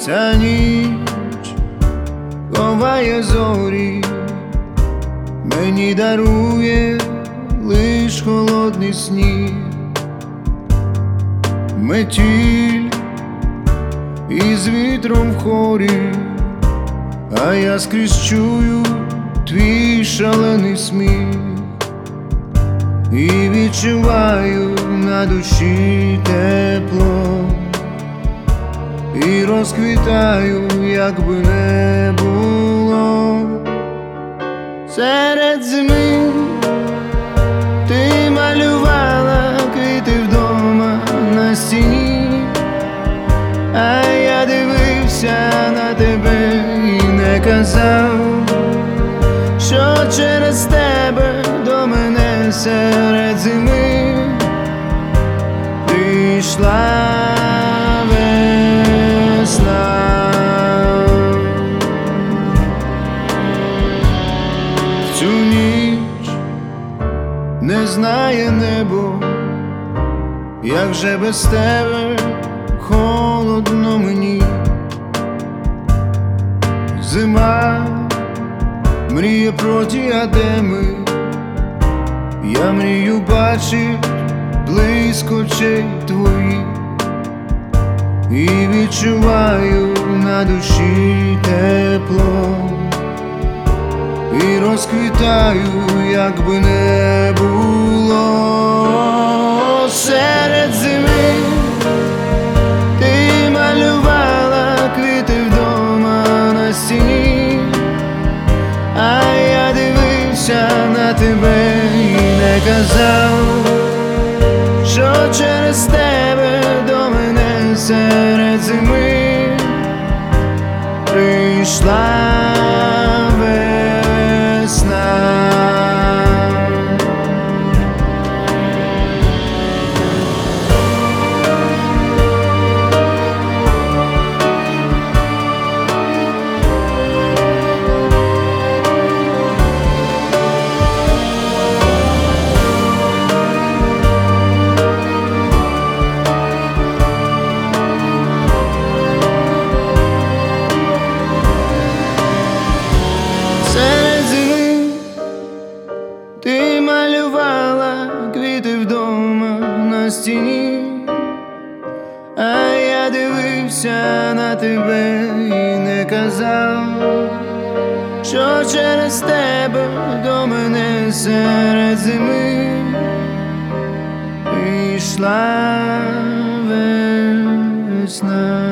Ця ніч ховає зорі, мені дарує лиш холодний сніг, метіль із вітром в хорі, а я скрізь чую твій шалений сміх і відчуваю на душі тепло, і розквітаю, якби не було. Серед зими ти малювала квіти вдома на стіні, а я дивився на тебе і не казав, що через тебе до мене серед зими прийшла весна. В цю ніч не знає небо, як же без тебе холодно мені. Зима мріє про діадеми, я мрію бачить близько очей твоїх, і відчуваю на душі тепло, і розквітаю, якби не було. Серед зими ти малювала квіти вдома на стіні, а я дивився на тебе і не казав, що через тебе до мене серед зими прийшла весна. Ти малювала квіти вдома на стіні, а я дивився на тебе і не казав, що через тебе до мене серед зими прийшла весна.